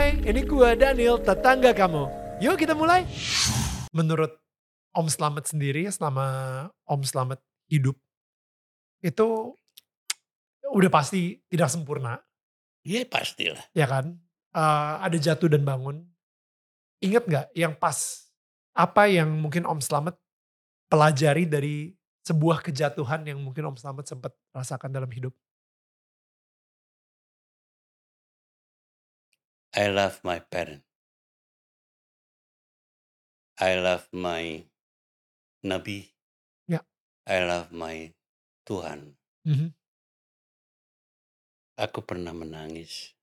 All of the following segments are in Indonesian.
Hai, ini gua Daniel, tetangga kamu. Yuk kita mulai. Menurut Om Slamet sendiri, selama Om Slamet hidup, itu udah pasti tidak sempurna, Iya pastilah. ya kan? Ada jatuh dan bangun. Ingat nggak yang pas, apa yang mungkin Om Slamet pelajari dari sebuah kejatuhan yang mungkin Om Slamet sempat rasakan dalam hidup? I love my parent. I love my Nabi. Ya. I love my Tuhan. Mhm. Aku pernah menangis.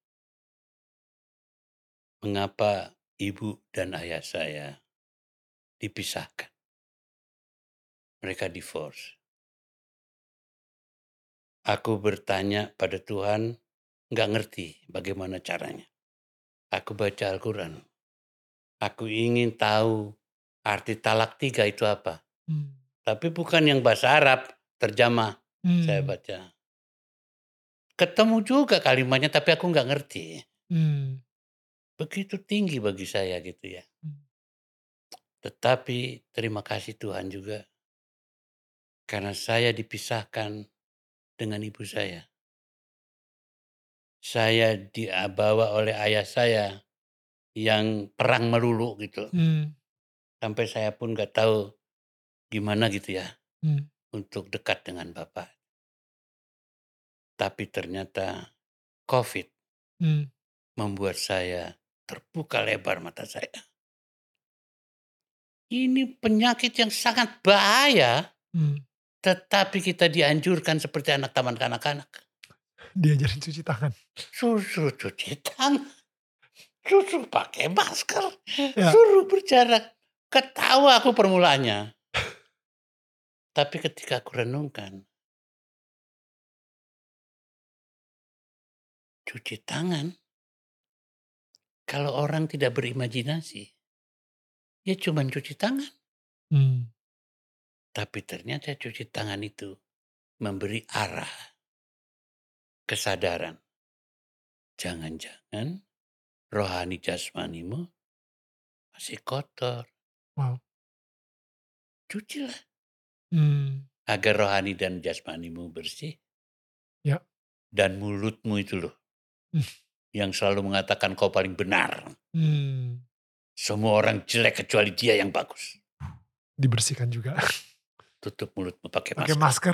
Mengapa ibu dan ayah saya dipisahkan? Mereka divorce. Aku bertanya pada Tuhan, nggak ngerti bagaimana caranya. Aku baca Al-Quran. Aku ingin tahu arti talak 3 itu apa. Hmm. Tapi bukan yang bahasa Arab, terjemah saya baca. Ketemu juga kalimatnya tapi aku nggak ngerti. Hmm. Begitu tinggi bagi saya gitu ya. Tetapi terima kasih Tuhan juga. Karena saya dipisahkan dengan ibu saya. Saya dibawa oleh ayah saya yang perang melulu gitu. Hmm. Sampai saya pun nggak tahu gimana gitu ya Hmm. untuk dekat dengan Bapak. Tapi ternyata COVID Hmm. membuat saya terbuka lebar mata saya. Ini penyakit yang sangat bahaya, tetapi kita dianjurkan seperti anak taman kanak-kanak. Diajarin cuci tangan. Suruh cuci tangan, suruh pakai masker, Ya. suruh berjarak. Ketawa aku permulaannya. Tapi ketika aku renungkan, cuci tangan, kalau orang tidak berimajinasi, ya cuma cuci tangan. Tapi ternyata cuci tangan itu memberi arah, kesadaran. Jangan-jangan rohani jasmanimu masih kotor. Wow. Cucilah Hmm. agar rohani dan jasmanimu bersih. Ya. Dan mulutmu itu loh, yang selalu mengatakan kau paling benar. Semua orang jelek kecuali dia yang bagus. Dibersihkan juga. Tutup mulutmu pakai Pakai masker. masker.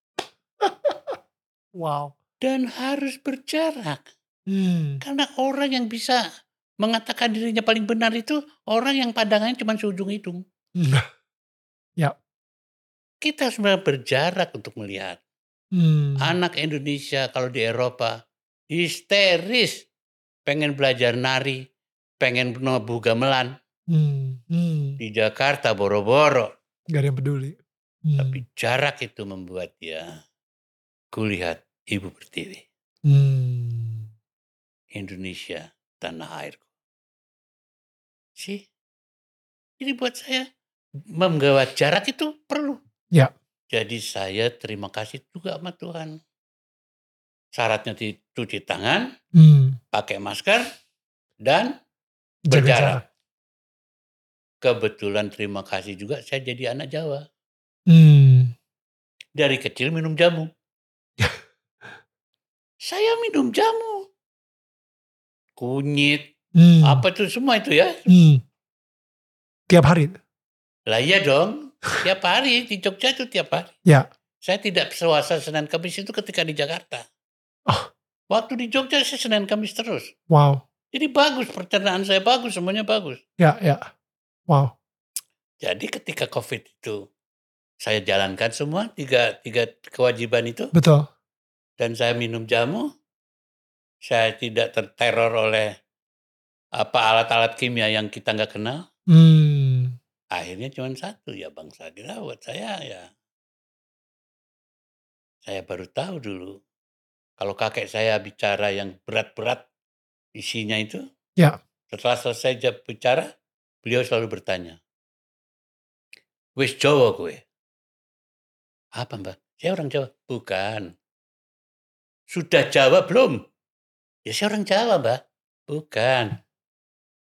Wow. Dan harus berjarak. Karena orang yang bisa mengatakan dirinya paling benar itu orang yang pandangannya cuma seujung hidung. Ya. Kita harus berjarak untuk melihat. Anak Indonesia kalau di Eropa histeris, pengen belajar nari, pengen nabuh gamelan. Di Jakarta boro-boro. Gak ada yang peduli. Tapi jarak itu membuat dia kulihat ibu pertiwi. Indonesia, tanah airku. Jadi buat saya menggawa jarak itu perlu. Ya. Jadi saya terima kasih juga sama Tuhan. Syaratnya cuci tangan, pakai masker, dan berjarak. Kebetulan terima kasih juga saya jadi anak Jawa. Dari kecil minum jamu. Saya minum jamu. Kunyit, apa itu semua itu ya. Tiap hari? Lah iya dong, tiap hari di Jogja itu tiap hari. Ya. Saya tidak puasa Senin Kamis itu ketika di Jakarta. Oh. Waktu di Jogja saya Senin Kamis terus. Wow. Jadi bagus, pencernaan saya bagus, semuanya bagus. Ya. Wow. Jadi ketika COVID itu saya jalankan semua tiga kewajiban itu. Betul. Dan saya minum jamu. Saya tidak terteror oleh alat-alat kimia yang kita nggak kenal. Akhirnya cuma satu ya bangsa dirawat. Saya baru tahu dulu. Kalau kakek saya bicara yang berat-berat isinya itu. Ya. Setelah selesai bicara, beliau selalu bertanya. Wis Jawa gue. Apa mbak? Saya orang Jawa. Bukan. Sudah Jawa belum? Ya saya orang Jawa mbak. Bukan.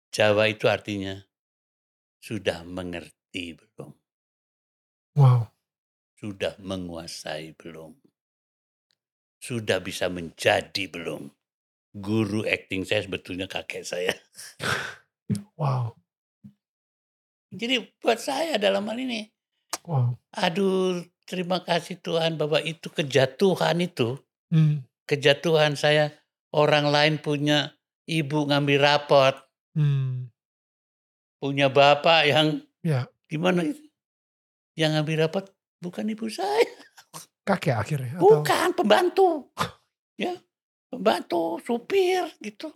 Jawa itu artinya sudah mengerti belum? Wow. Sudah menguasai belum? Sudah bisa menjadi belum? Guru acting saya sebetulnya kakek saya. Wow. Jadi buat saya dalam hal ini, Wow. aduh terima kasih Tuhan bahwa itu kejatuhan itu, Hmm. kejatuhan saya, orang lain punya ibu ngambil rapot, Hmm. punya bapak yang Ya, gimana itu, yang ngambil rapot bukan ibu saya, kakek akhirnya atau? bukan pembantu, ya pembantu, supir gitu.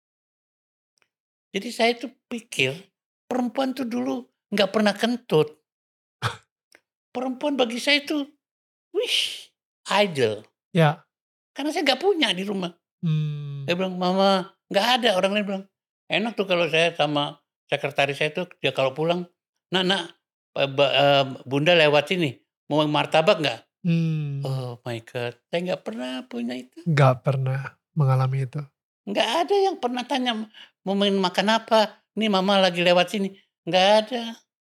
Jadi saya tuh pikir perempuan tuh dulu nggak pernah kentut. Perempuan bagi saya itu, wih, idol. Ya. Karena saya nggak punya di rumah. Hmm. Saya bilang, "Mama," nggak ada, orang lain bilang, "Enak tuh kalau saya sama sekretaris saya tuh, dia kalau pulang, 'Nak nak, Bunda lewat sini, mau martabak nggak?'" Hmm. Oh my God, saya nggak pernah punya itu. Nggak pernah mengalami itu. Nggak ada yang pernah tanya, "Mau makan apa? Nih mama lagi lewat sini." Nggak ada.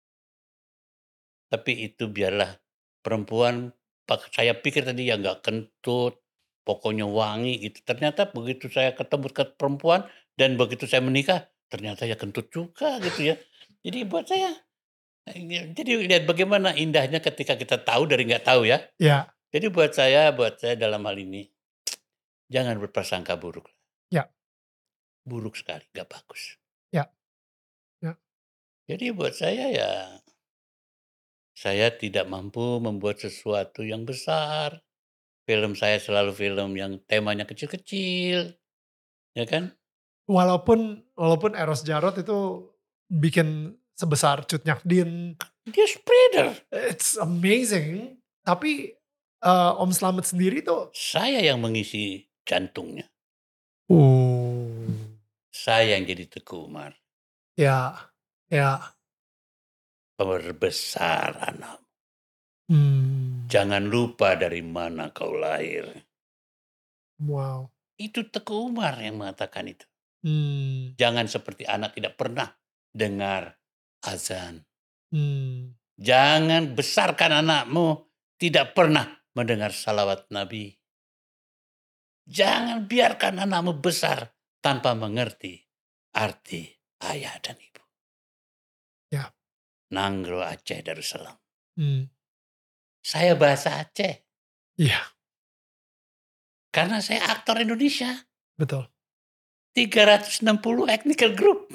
Tapi itu biarlah perempuan, saya pikir tadi ya nggak kentut, pokoknya wangi gitu. Ternyata begitu saya ketemu ke perempuan dan begitu saya menikah, ternyata ya kentut juga gitu ya. Jadi buat saya, jadi lihat bagaimana indahnya ketika kita tahu dari nggak tahu ya. Ya. Jadi buat saya dalam hal ini, jangan berprasangka buruk. Ya. Buruk sekali, nggak bagus. Ya. Ya. Jadi buat saya ya, saya tidak mampu membuat sesuatu yang besar. Film saya selalu film yang temanya kecil-kecil, ya kan? Walaupun Eros Jarot itu bikin sebesar Cut Nyak Dien, Dia spreader. it's amazing. Tapi Om Slamet sendiri tuh, Saya yang mengisi jantungnya. oh, Saya yang jadi Teguh Umar. ya, ya, Perbesar anak. hmm, Jangan lupa dari mana kau lahir. wow, Itu Teguh Umar yang mengatakan itu. hmm, Jangan seperti anak tidak pernah dengar azan. hmm, Jangan besarkan anakmu tidak pernah mendengar salawat Nabi. Jangan biarkan anakmu besar tanpa mengerti arti ayah dan ibu. ya, Nanggro Aceh Darussalam. hmm, Saya bahasa Aceh iya, karena saya aktor Indonesia. betul. 360 ethnical group.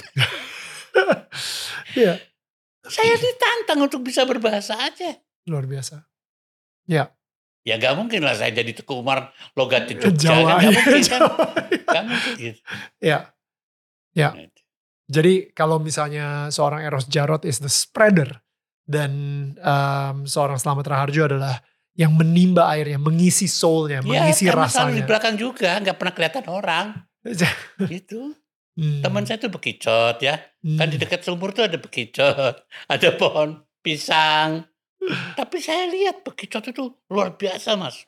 Iya, Saya ditantang untuk bisa berbahasa Aceh. luar biasa. Ya, Ya gak mungkin lah saya jadi Teguh Umar logatnya Jogja Jawa, kan, gak mungkin kan. Jawa. Gak mungkin gitu. Ya, ya. Gitu. Jadi kalau misalnya seorang Eros Jarot is the spreader dan seorang Slamet Raharjo adalah yang menimba airnya, mengisi soulnya, Ya mengisi karena selalu di rasanya. belakang juga, gak pernah kelihatan orang. Gitu. Teman saya tuh bekicot ya. Kan di dekat sumur tuh ada bekicot, ada pohon pisang. Tapi saya lihat bekicot itu luar biasa mas.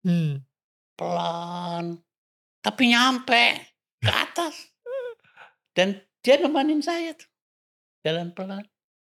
Pelan. Tapi nyampe ke atas. Dan dia nemanin saya tuh. Jalan pelan.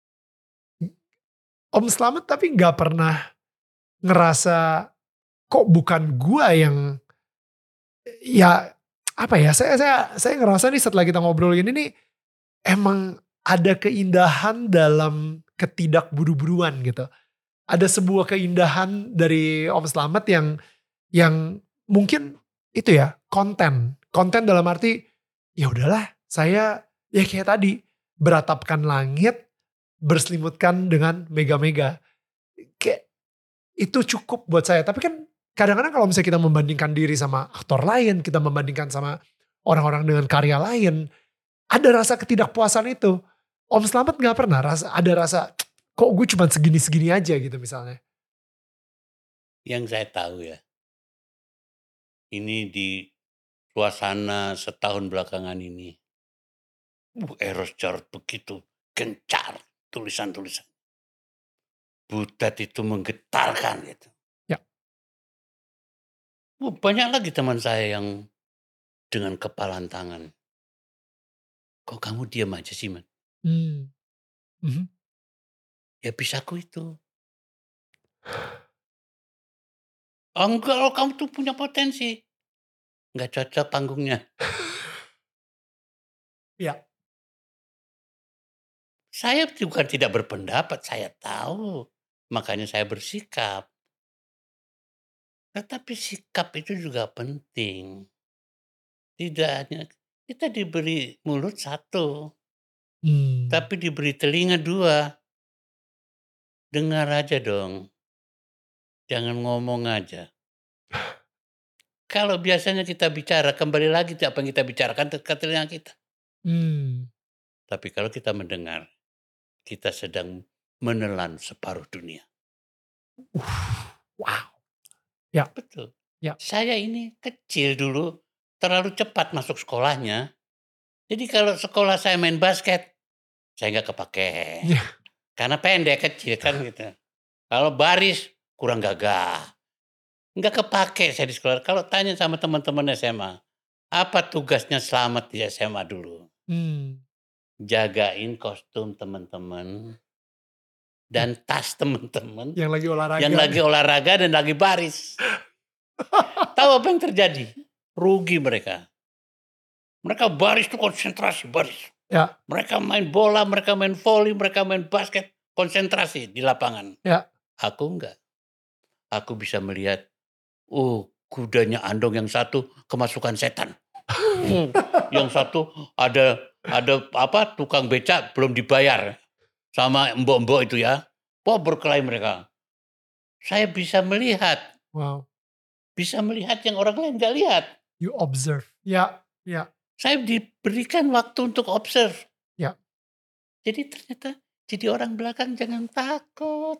Om Slamet tapi gak pernah ngerasa kok bukan gua yang, ya apa ya, saya ngerasa nih setelah kita ngobrol ini nih emang ada keindahan dalam ketidakburu-buruan gitu. Ada sebuah keindahan dari Om Slamet yang mungkin itu ya, konten dalam arti ya udahlah, saya ya kayak tadi beratapkan langit, berselimutkan dengan mega-mega, kayak itu cukup buat saya. Tapi kan kadang-kadang kalau misalnya kita membandingkan diri sama aktor lain, kita membandingkan sama orang-orang dengan karya lain, ada rasa ketidakpuasan itu. Om Slamet gak pernah ada rasa kok gue cuma segini-segini aja gitu misalnya. Yang saya tahu ya. Ini di suasana setahun belakangan ini. Eros Jarot begitu gencar tulisan-tulisan. Butet itu menggetarkan gitu. Ya. Banyak lagi teman saya yang dengan kepalan tangan. Kok kamu diam aja sih, Man? Mhm. Ya bisaku itu. Oh enggak, oh kamu tuh punya potensi. Nggak cocok panggungnya. Iya. Saya bukan tidak berpendapat, saya tahu. Makanya saya bersikap. Tetapi sikap itu juga penting. Tidak hanya kita diberi mulut satu, tapi diberi telinga dua. Dengar aja dong, jangan ngomong aja. Kalau biasanya kita bicara, kembali lagi apa yang kita bicarakan ke telinga kita. Tapi kalau kita mendengar, kita sedang menelan separuh dunia. Wow. Ya. Betul. Ya. Saya ini kecil dulu, terlalu cepat masuk sekolahnya. Jadi kalau sekolah saya main basket, saya nggak kepake. Ya. Karena pendek, kecil kan gitu. Kalau baris, kurang gagah. Nggak kepake saya di sekolah. Kalau tanya sama teman-teman SMA, apa tugasnya Slamet di SMA dulu? Jagain kostum teman-teman dan tas teman-teman Yang lagi olahraga. yang lagi olahraga dan lagi baris. Tahu apa yang terjadi? Rugi mereka. Mereka baris tuh konsentrasi, baris. Ya. Mereka main bola, mereka main volley, mereka main basket, konsentrasi di lapangan. Ya. Aku enggak. Aku bisa melihat, kudanya Andong yang satu kemasukan setan. Yang satu ada apa tukang becak belum dibayar sama mbok-mbok itu ya. Wah, berkelahi mereka. Saya bisa melihat. Wow. Bisa melihat yang orang lain nggak lihat. You observe. Ya. Ya. Saya diberikan waktu untuk observe. Ya. Jadi ternyata jadi orang belakang jangan takut.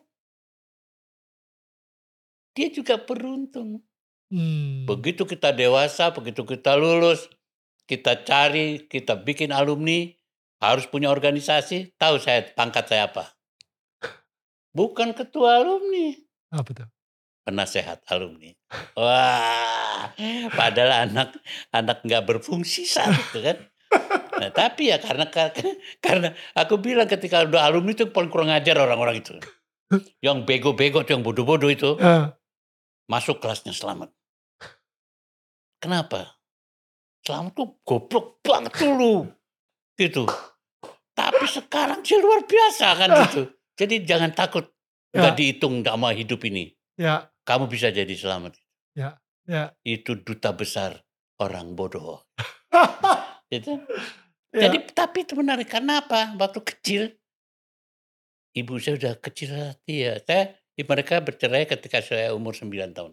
Dia juga beruntung. Begitu kita dewasa, begitu kita lulus, kita cari, kita bikin alumni, harus punya organisasi. Tahu saya pangkat saya apa? Bukan ketua alumni. Apa tuh? Penasehat alumni. Wah, padahal anak nggak berfungsi saat itu kan. Nah, tapi ya karena aku bilang ketika udah alumni itu paling kurang ajar orang-orang itu. Yang bego-bego, yang bodoh-bodoh itu. Masuk kelasnya Slamet. Kenapa? Slamet tuh goblok banget dulu. Gitu. Tapi sekarang sih luar biasa kan gitu. Jadi jangan takut. Nggak dihitung sama hidup ini. Ya. Kamu bisa jadi Slamet. Ya. Ya. Itu duta besar orang bodoh. Gitu. Ya. Jadi tapi itu menarik. Karena apa? Waktu kecil, ibu saya udah kecil hati ya. Mereka bercerai ketika saya umur 9 tahun.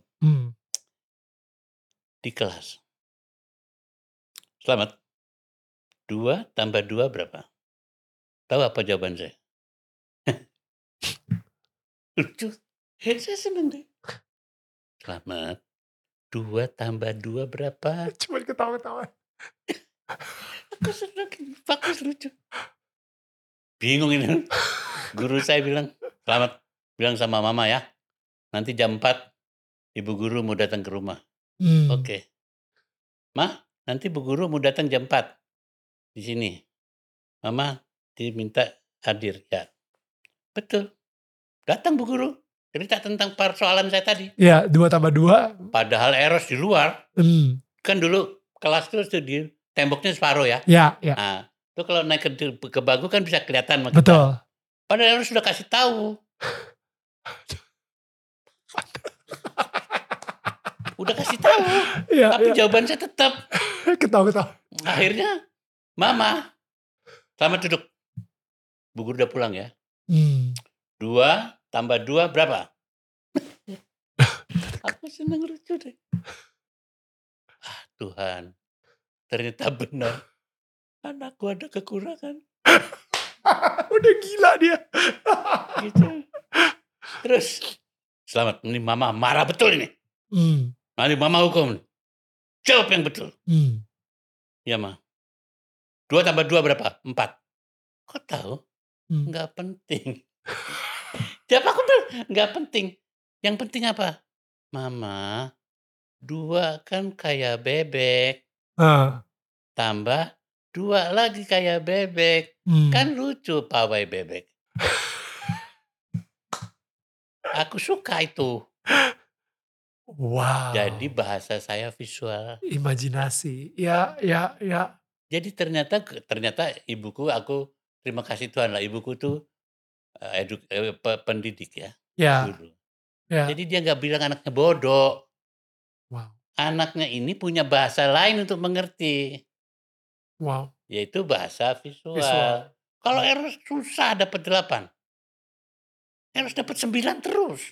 Di kelas. Slamet. 2 tambah 2 berapa? Tahu apa jawaban saya? Lucu. Saya seneng deh. Slamet. 2 tambah 2 berapa? Cuma ketawa-ketawa. Aku seneng. Bagus, lucu. Bingung ini. Guru saya bilang, Slamet, bilang sama mama ya. Nanti jam 4, ibu guru mau datang ke rumah. Oke. Ma, nanti bu guru mau datang jam 4. Di sini. Mama diminta hadir. Ya. Betul. Datang bu guru. Cerita tentang persoalan saya tadi. Ya, 2 tambah 2. Padahal Eros di luar. Kan dulu kelas itu di temboknya separuh ya. Ya, ya. Nah, itu kalau naik ke bagu kan bisa kelihatan. Betul. Padahal Eros sudah kasih tahu. Udah kasih tahu. Ya, tapi jawaban saya tetap. Ketawa-ketawa. Akhirnya, Mama, selamat duduk. Bu guru udah pulang ya. 2 tambah 2 berapa? Aku senang lucu deh. Tuhan, ternyata benar. Anakku ada kekurangan. Udah gila dia. Gitu. Terus, selamat, ini Mama marah betul ini. Nanti Mama hukum. Jawab yang betul. Ya, Ma. 2 tambah 2 berapa? 4. Kok tahu? Nggak penting. Siapa aku bilang? Nggak penting. Yang penting apa? Mama, 2 kan kayak bebek. Tambah 2 lagi kayak bebek. Kan lucu pawai bebek. Aku suka itu. Wow. Jadi bahasa saya visual. Imajinasi. Ya, ya, ya. Jadi ternyata ibuku, aku terima kasih Tuhan lah, ibuku tuh pendidik ya, Ya, guru. ya. Jadi dia nggak bilang anaknya bodoh. Wow. Anaknya ini punya bahasa lain untuk mengerti, Wow. yaitu bahasa visual. Visual. Kalau Eros susah dapat 8. Eros dapat 9 terus.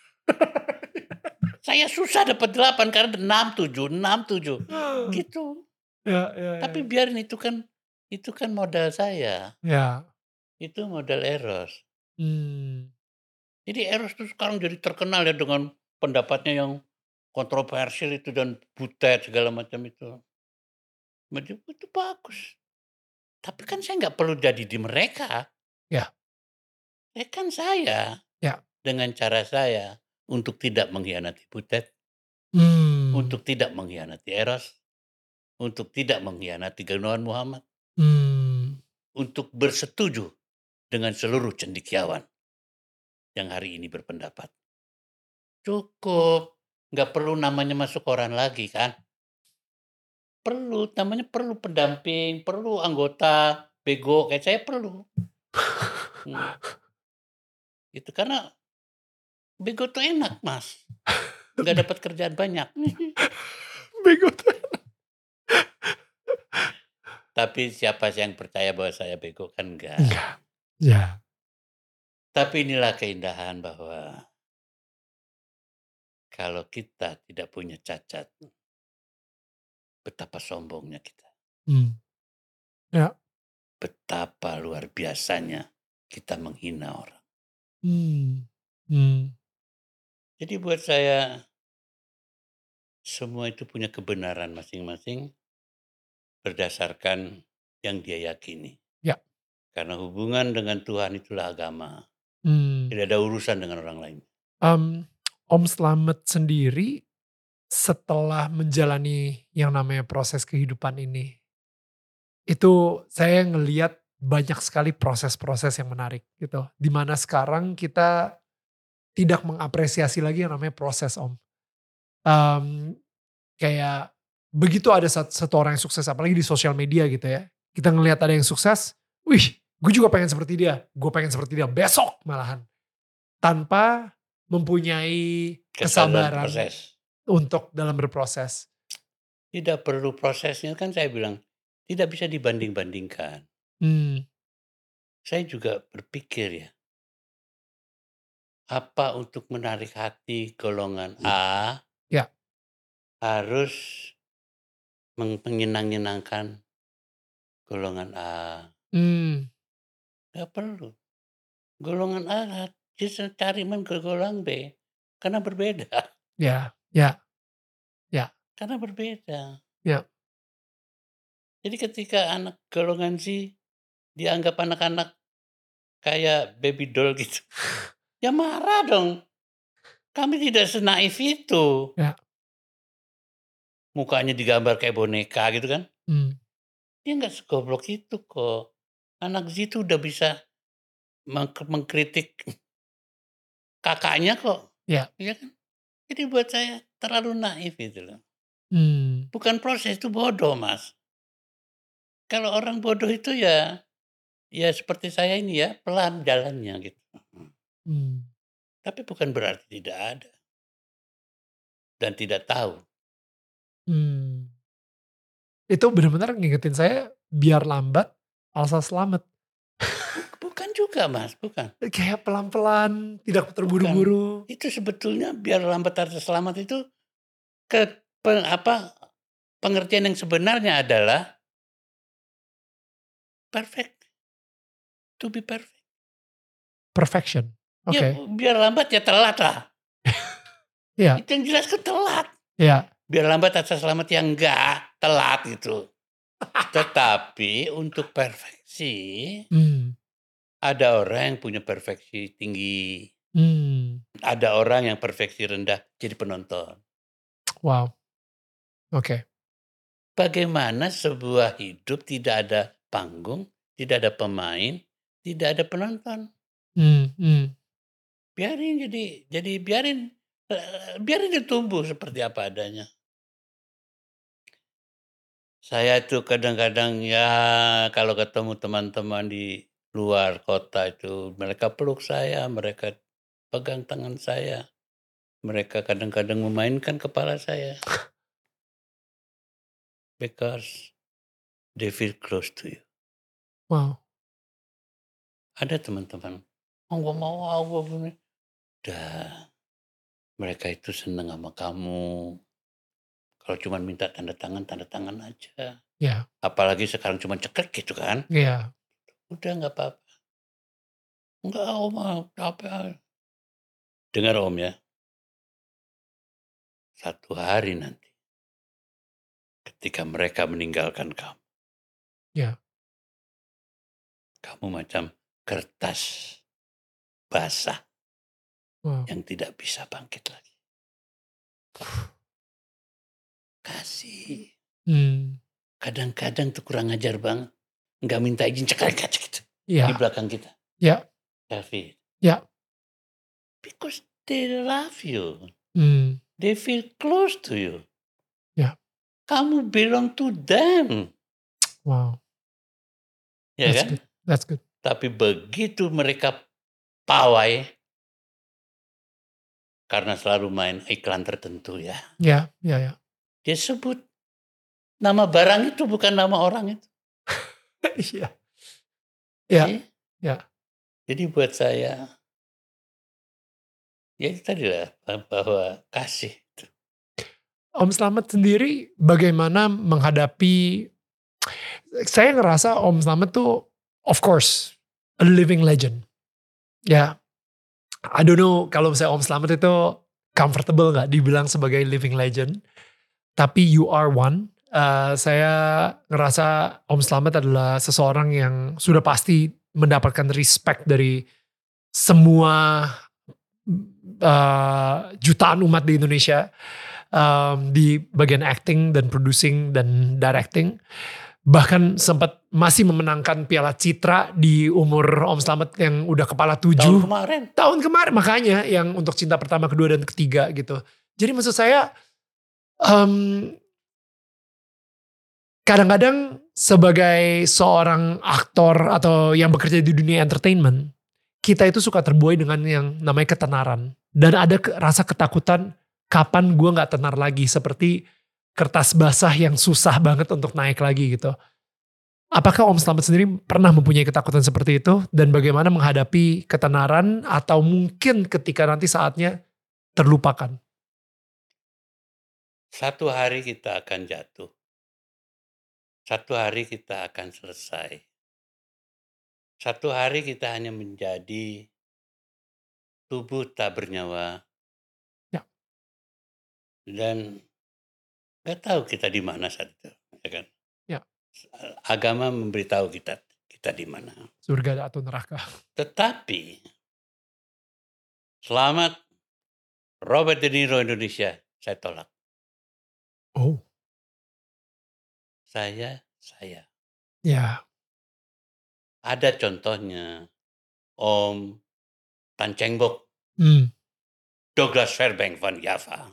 Saya susah dapat 8 karena 6, 7, 6, 7. Gitu. Ya, ya, Tapi ya. biarin itu kan modal saya. Ya. Itu modal Eros. Jadi Eros tuh sekarang jadi terkenal ya dengan pendapatnya yang kontroversial itu dan butet segala macam itu. Itu bagus. Tapi kan saya nggak perlu jadi di mereka. Ya. Kan saya Ya. dengan cara saya untuk tidak mengkhianati butet, untuk tidak mengkhianati Eros, untuk tidak mengkhianati Gunawan Muhammad, untuk bersetuju dengan seluruh cendekiawan yang hari ini berpendapat. Cukup, nggak perlu namanya masuk koran lagi kan. Namanya perlu pendamping, perlu anggota bego kayak saya perlu. Gitu, karena bego tuh enak Mas, nggak dapat kerjaan banyak. Bego tuh. Tapi siapa sih yang percaya bahwa saya bego, kan enggak. Enggak. Ya. Tapi inilah keindahan bahwa kalau kita tidak punya cacat, betapa sombongnya kita. Ya. Betapa luar biasanya kita menghina orang. Jadi buat saya, semua itu punya kebenaran masing-masing berdasarkan yang dia yakini. Ya. Karena hubungan dengan Tuhan itulah agama. Tidak ada urusan dengan orang lain. Om Slamet sendiri setelah menjalani yang namanya proses kehidupan ini, itu saya ngelihat banyak sekali proses-proses yang menarik gitu. Dimana sekarang kita tidak mengapresiasi lagi yang namanya proses Om. Kayak begitu ada satu orang yang sukses, apalagi di sosial media gitu ya. Kita ngelihat ada yang sukses, wih gue juga pengen seperti dia, gue pengen seperti dia besok malahan. Tanpa mempunyai kesabaran untuk dalam berproses. Tidak perlu prosesnya, kan saya bilang tidak bisa dibanding-bandingkan. Saya juga berpikir ya, apa untuk menarik hati golongan A Ya. harus menyenang-nyenangkan golongan A. Nggak perlu. Golongan A bisa cari ke golongan B karena berbeda. Ya. Karena berbeda. Ya. Jadi ketika anak golongan C dianggap anak-anak kayak baby doll gitu, ya marah dong. Kami tidak senaif itu. Ya. Mukanya digambar kayak boneka gitu kan. Dia nggak segoblok itu kok. Anak Z itu udah bisa mengkritik kakaknya kok. Ya. Iya kan? Jadi buat saya terlalu naif itu loh. Bukan proses, itu bodoh Mas. Kalau orang bodoh itu ya seperti saya ini ya, pelan jalannya gitu. Tapi bukan berarti tidak ada. Dan tidak tahu. Itu benar-benar ngingetin saya biar lambat alsa selamat. Bukan juga Mas, bukan. Kayak pelan-pelan, tidak terburu-buru. Itu sebetulnya biar lambat alsa selamat itu pengertian yang sebenarnya adalah perfect. To be perfect. Perfection. Oke. Ya biar lambat ya telat lah. Iya. Itu yang jelas kan telat. Iya. Biar lambat alsa selamat yang enggak telat gitu. Tetapi untuk perfeksi, ada orang yang punya perfeksi tinggi. Ada orang yang perfeksi rendah jadi penonton. Wow. Oke. bagaimana sebuah hidup tidak ada panggung, tidak ada pemain, tidak ada penonton. Biarin biarin dia tumbuh seperti apa adanya. Saya tuh kadang-kadang ya kalau ketemu teman-teman di luar kota itu, mereka peluk saya, mereka pegang tangan saya, mereka kadang-kadang memainkan kepala saya. Because they feel close to you. Wow. Ada teman-teman, "Gua mau gua begini." Udah, mereka itu seneng sama kamu. Kalau cuman minta tanda tangan aja. Ya. Apalagi sekarang cuman cekrek gitu kan. Iya. Udah nggak apa-apa. "Enggak Om, capek." Dengar Om ya. Satu hari nanti, ketika mereka meninggalkan kamu. Ya. Kamu macam kertas basah Wow. yang tidak bisa bangkit lagi. Kasih. Kadang-kadang tuh kurang ajar banget. Nggak minta izin cekrek aja gitu. Iya. Di belakang kita. Ya. Selfie. Ya. Because they love you. They feel close to you. Ya. Kamu belong to them. Wow. Ya That's kan? good. That's good. Tapi begitu mereka pawai, karena selalu main iklan tertentu ya. Ya. Dia sebut nama barang itu bukan nama orang itu. Iya. Ya. Ya. Jadi buat saya, ya itu tadi lah, bahwa kasih. Om Slamet sendiri bagaimana menghadapi, saya ngerasa Om Slamet tuh of course a living legend. Ya, I don't know kalau misalnya Om Slamet itu comfortable gak dibilang sebagai living legend. Tapi you are one. Saya ngerasa Om Slamet adalah seseorang yang sudah pasti mendapatkan respect dari semua jutaan umat di Indonesia. Di bagian acting dan producing dan directing. Bahkan sempat masih memenangkan Piala Citra di umur Om Slamet yang udah kepala 7. Tahun kemarin makanya yang untuk Cinta Pertama, Kedua, dan Ketiga gitu. Jadi maksud saya kadang-kadang sebagai seorang aktor atau yang bekerja di dunia entertainment, kita itu suka terbuai dengan yang namanya ketenaran. Dan ada rasa ketakutan kapan gue gak tenar lagi, seperti kertas basah yang susah banget untuk naik lagi gitu. Apakah Om Slamet sendiri pernah mempunyai ketakutan seperti itu? Dan bagaimana menghadapi ketenaran atau mungkin ketika nanti saatnya terlupakan? Satu hari kita akan jatuh. Satu hari kita akan selesai. Satu hari kita hanya menjadi tubuh tak bernyawa. Ya. Dan gak tahu kita di mana saat itu, ya kan? Ya. Agama memberitahu kita di mana. Surga atau neraka. Tetapi selamat Robert De Niro Indonesia, saya tolak. Oh. Saya. Ya. Ada contohnya Om Tan Cheng Bok, Douglas Fairbanks van Java,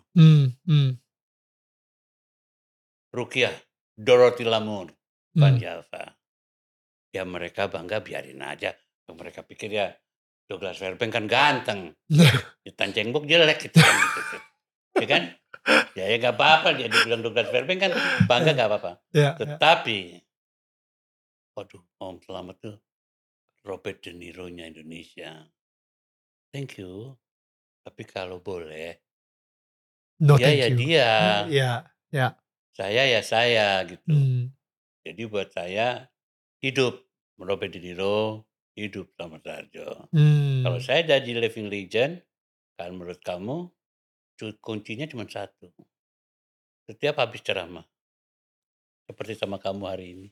Rukiah, Dorothy Lamour van Java. Ya mereka bangga, biarin aja. Mereka pikir ya Douglas Fairbanks kan ganteng, Tan Cheng Bok jelek gitu kan. Gitu. Ya kan? Ya gak apa-apa, dia bilang Douglas Fairbanks kan bangga gak apa-apa. Tetapi waduh, Om Slamet tuh Robert De Niro-nya Indonesia. Thank you. Tapi kalau boleh, no, ya thank you. Dia. Ya. Saya gitu. Jadi buat saya hidup Robert De Niro, hidup Slamet Harjo. Kalau saya jadi living legend, kan menurut kamu kuncinya cuma satu. Setiap habis ceramah, seperti sama kamu hari ini,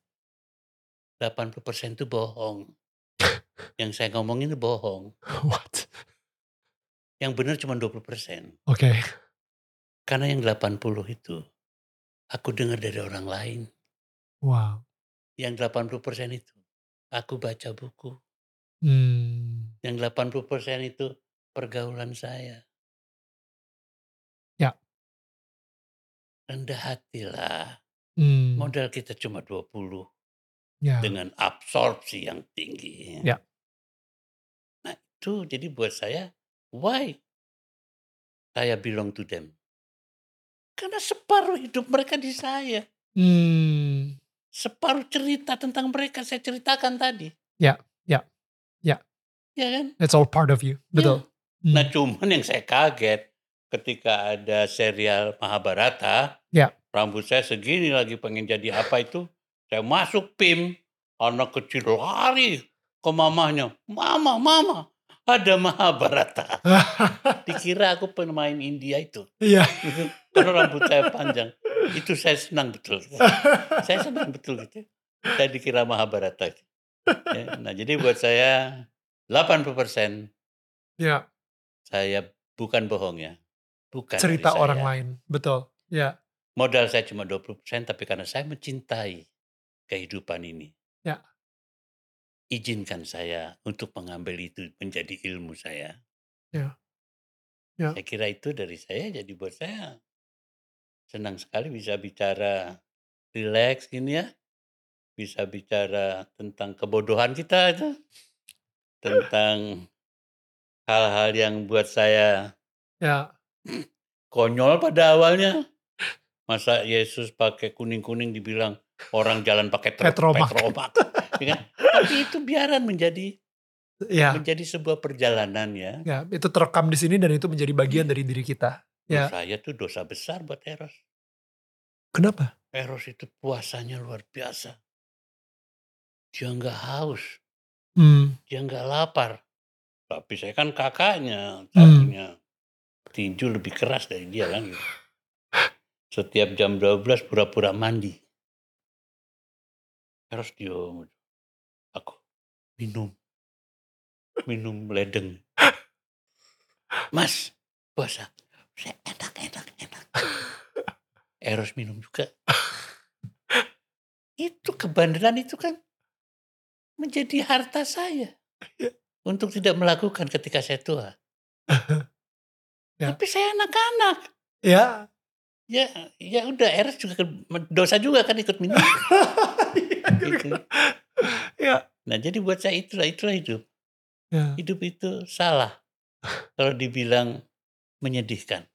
80% itu bohong. Yang saya ngomongin itu bohong. What? Yang benar cuma 20%. Oke. Karena yang 80 itu aku dengar dari orang lain. Wow. Yang 80% itu aku baca buku. Yang 80% itu pergaulan saya. Ya. Rendah hatilah. Modal kita cuma 20. Ya. Dengan absorpsi yang tinggi. Ya. Nah itu jadi buat saya, why saya belong to them? Karena separuh hidup mereka di saya. Separuh cerita tentang mereka saya ceritakan tadi. Ya, ya, ya. Ya kan? It's all part of you. Betul. Ya. Nah cuman yang saya kaget ketika ada serial Mahabharata, rambut saya segini lagi pengen jadi apa itu, saya masuk PIM, anak kecil lari ke mamahnya, mama, ada Mahabharata. Dikira aku pemain India itu. Iya. Karena rambut saya panjang. Itu saya senang betul. Saya senang betul gitu. Saya dikira Mahabharata. Ya, nah jadi buat saya 80% Ya. saya bukan bohong ya. Bukan Cerita dari orang saya. lain. Betul. Ya. Modal saya cuma 20% tapi karena saya mencintai kehidupan ini. Ya. Izinkan saya untuk mengambil itu menjadi ilmu saya. Ya. Ya. Saya kira itu dari saya, jadi buat saya senang sekali bisa bicara rileks gini ya. Bisa bicara tentang kebodohan kita itu. Tentang hal-hal yang buat saya Ya. konyol pada awalnya. Masa Yesus pakai kuning-kuning dibilang orang jalan pakai Petromak. Ya kan? Tapi itu biaran menjadi sebuah perjalanan ya. Ya, itu terekam di sini dan itu menjadi bagian dari diri kita. Ya. Saya tuh dosa besar buat Eros. Kenapa? Eros itu puasanya luar biasa. Dia nggak haus. Dia nggak lapar. Tapi saya kan kakaknya. Saya punya tinju lebih keras dari dia kan. Setiap jam 12 pura-pura mandi. Eros diem. Aku minum ledeng. Mas, puasa. Saya enak. Eros minum juga. Itu kebanderan itu kan menjadi harta saya. Untuk tidak melakukan ketika saya tua. Tapi saya anak-anak. Ya. Ya udah, Eros juga dosa juga kan ikut minum. Gitu. Ya. Nah jadi buat saya itulah hidup. Ya. Hidup itu salah kalau dibilang menyedihkan.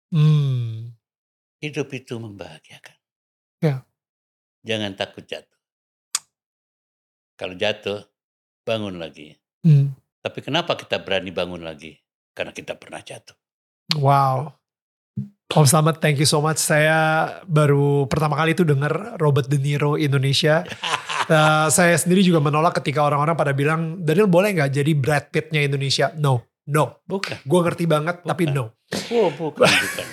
Hidup itu membahagiakan. Ya. Jangan takut jatuh. Kalau jatuh, bangun lagi. Tapi kenapa kita berani bangun lagi? Karena kita pernah jatuh. Wow. Om Slamet, thank you so much. Saya baru pertama kali itu dengar Robert De Niro Indonesia. Saya sendiri juga menolak ketika orang-orang pada bilang, Daniel boleh gak jadi Brad Pitt-nya Indonesia? No. Bukan. Gue ngerti banget, tapi no. Bukan.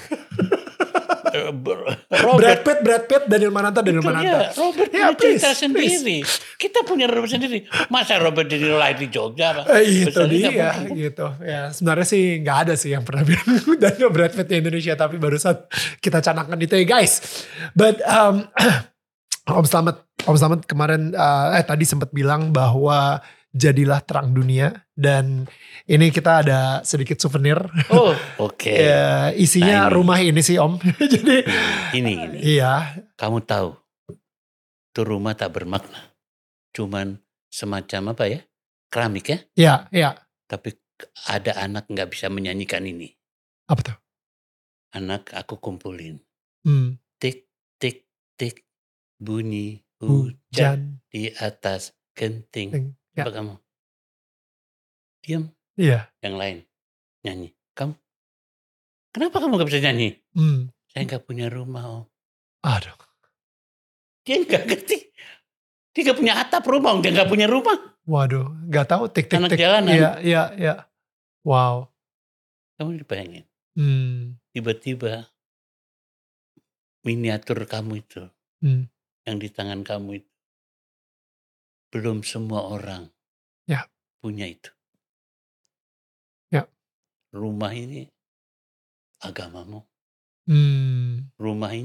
Brad Pitt, Daniel Mananta. Ya, Robert punya cerita sendiri. Kita punya Robert sendiri. Masa Robert De Niro lahir di Jogja? Itu dia gitu. Ya, sebenarnya sih gak ada sih yang pernah bilang Daniel Brad Pitt Indonesia, tapi barusan kita canangkan itu ya guys. But Om Slamet kemarin tadi sempat bilang bahwa jadilah terang dunia, dan ini kita ada sedikit souvenir. Oh, oke. Ya, isinya rumah ini sih Om. Jadi ini. Iya. Kamu tahu, tuh rumah tak bermakna. Cuman semacam apa ya? Keramik ya? Iya. Tapi ada anak nggak bisa menyanyikan ini. Apa tuh? Anak aku kumpulin. Tik, tik, tik. Bunyi hujan di atas genting. Apa kamu? Diam. Iya. Yang lain nyanyi. Kamu? Kenapa kamu gak bisa nyanyi? Saya gak punya rumah Om. Aduh. Dia gak ngerti. Dia gak punya atap rumah Om. Dia gak punya rumah. Waduh. Gak tahu tik. Anak jalanan. Iya. Wow. Kamu dibayangin. Tiba-tiba miniatur kamu itu. Yang di tangan kamu itu. Belum semua orang punya itu. Ya. Rumah ini agamamu. Rumah ini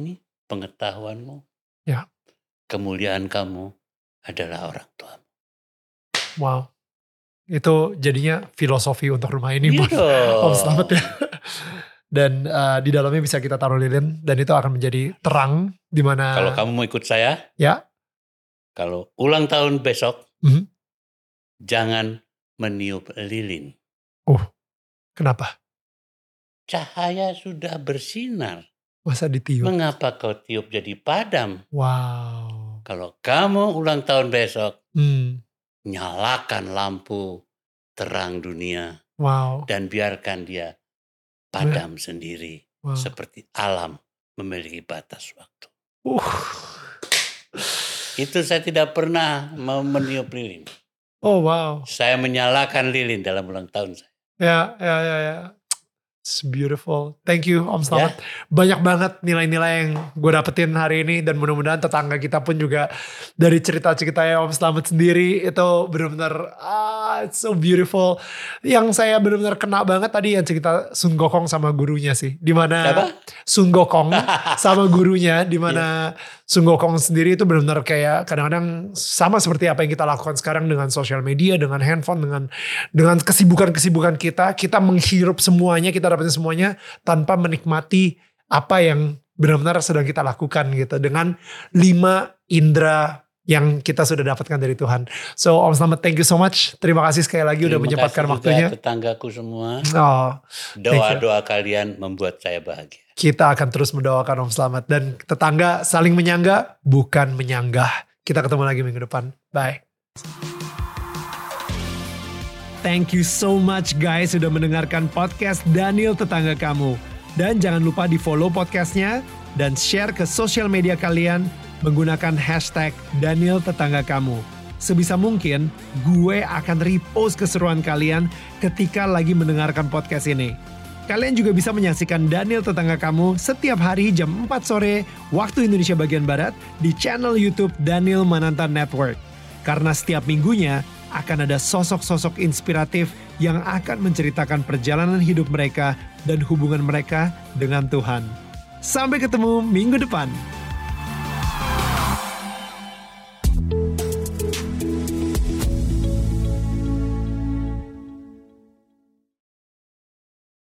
pengetahuanmu, Ya. kemuliaan kamu adalah orang tuamu. Wow. Itu jadinya filosofi untuk rumah ini buat Om Slamet ya. Dan di dalamnya bisa kita taruh lilin dan itu akan menjadi terang di mana. Kalau kamu mau ikut saya, ya. Kalau ulang tahun besok, jangan meniup lilin. Kenapa? Cahaya sudah bersinar. Masa ditiup? Mengapa kau tiup jadi padam? Wow. Kalau kamu ulang tahun besok, nyalakan lampu terang dunia. Wow. Dan biarkan dia padam sendiri. Wow. Seperti alam memiliki batas waktu. Itu saya tidak pernah meniup lilin. Oh wow. Saya menyalakan lilin dalam ulang tahun saya. Ya. It's beautiful. Thank you Om Slamet. Banyak banget nilai-nilai yang gue dapetin hari ini. Dan mudah-mudahan tetangga kita pun juga dari cerita-ceritanya Om Slamet sendiri itu benar-benar it's so beautiful. Yang saya benar-benar kena banget tadi yang cerita Sun Gokong sama gurunya sih. Dimana Sun Gokong sama gurunya. Dimana Sun Gokong sendiri itu benar-benar kayak kadang-kadang sama seperti apa yang kita lakukan sekarang dengan sosial media, dengan handphone, dengan kesibukan-kesibukan kita menghirup semuanya, kita dapetin semuanya tanpa menikmati apa yang benar-benar sedang kita lakukan gitu. Dengan 5 indera yang kita sudah dapatkan dari Tuhan. So Om Slamet, thank you so much. Terima kasih sekali lagi udah menyempatkan waktunya. Terima kasih juga tetanggaku semua. Doa-doa kalian membuat saya bahagia. Kita akan terus mendoakan Om Slamet. Dan tetangga saling menyangga, bukan menyanggah. Kita ketemu lagi minggu depan. Bye. Thank you so much guys sudah mendengarkan podcast Daniel Tetangga Kamu. Dan jangan lupa di follow podcastnya dan share ke sosial media kalian menggunakan hashtag Daniel Tetangga Kamu. Sebisa mungkin gue akan repost keseruan kalian ketika lagi mendengarkan podcast ini. Kalian juga bisa menyaksikan Daniel Tetangga Kamu setiap hari jam 4 sore waktu Indonesia bagian Barat di channel YouTube Daniel Mananta Network. Karena setiap minggunya akan ada sosok-sosok inspiratif yang akan menceritakan perjalanan hidup mereka dan hubungan mereka dengan Tuhan. Sampai ketemu minggu depan.